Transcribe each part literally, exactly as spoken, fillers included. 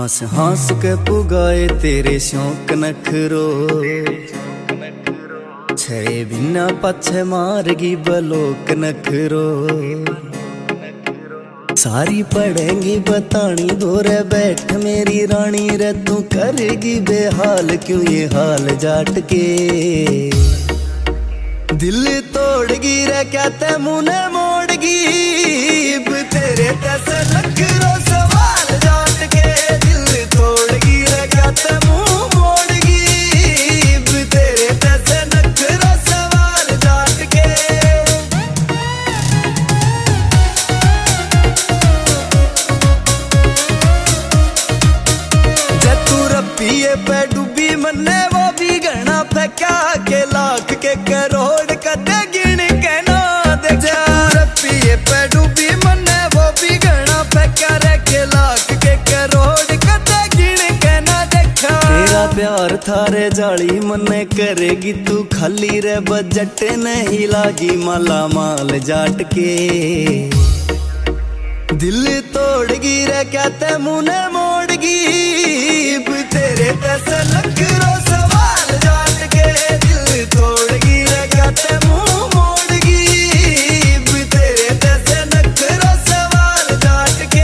हंस हंस के पुगाए तेरे शौक नखरो, छे बिना पछे मारगी बलोक नखरो। सारी पढ़ेंगी बतानी दोरे बैठ मेरी रानी रे, तू करेगी बेहाल क्यों ये हाल जाट के। दिल तोड़गी रे क्या ते मुने मोड़गी, तेरे तैसे नखरो सवाल जाट के। दिल तोड़गी रे क्या ते मुंह मोड़गी, तेरे तैसे नखरो सवाल जाट के। पिए पे डूबी मन्ने वो भी गणा फेंका के, लाख के करोड़ कदे गिन के ना दे। पिए पे डूबी मन्ने वो भी गणा फेंका रे के, लाख के करोड़ कदे गिन के ना देखा। तेरा प्यार थारे जाली मन्ने करेगी तू खाली रे, बजट नहीं लागी माला माल जाट के। दिल तोड़गी रे क्या ते मुने मोड़गी, तेरे तैसे नखरो सवाल जाट के। दिल तोड़गी रे क्या ते मुंह मोड़गी, तेरे तैसे नखरो सवाल जाट के।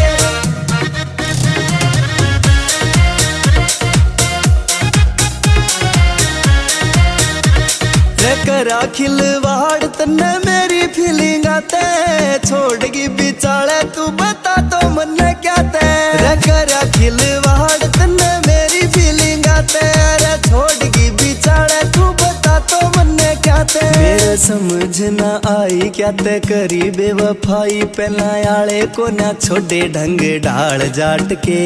रे करा खिलवाड़ तन्ने मेरी फीलिंग आते, छोड़गी बिचाले तू बता तो मन क्या ते। रे करा खिलवाड़ तन्ने मेरी फीलिंग आते, रे छोड़गी बिचाले तू बता तो मन क्या ते। मेरे समझ ना आई क्या ते करी बेवफाई, पहला आले को ना छोड़े ढंग ढाल जाट के।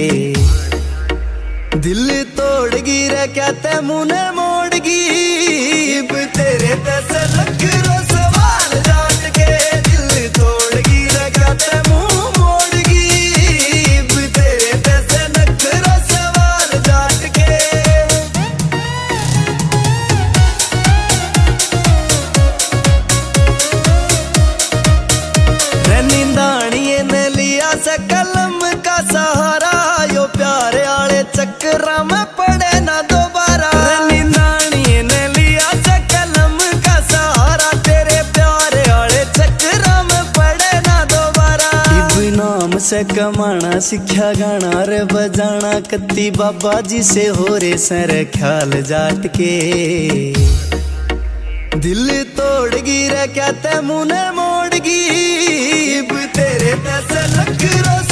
दिल तोड़गी रे क्या ते मुने मोड़गी, तेरे तैसे नखरो सवाल जाट के। दिल तोड़गी रे क्या ते मुंह मोड़गी, तेरे तैसे नखरो सवाल जाट के। रे नींदाणिये ने लिया से कलम का सहारा, यो प्यारे आले चक्करा में पड़े ना दोबारा। नींदाणिये ने लिया से कलम का सहारा, तेरे प्यारे आले चक्करा में पड़े ना दोबारा। इब नाम से कमाना सीखा गाना रे बजाना, कत्ती बाबा जी से हो रे सर ख्याल जाट के। दिल तोड़गी रे क्या ते मुने मोड़गी, तेरे तैसे नखरो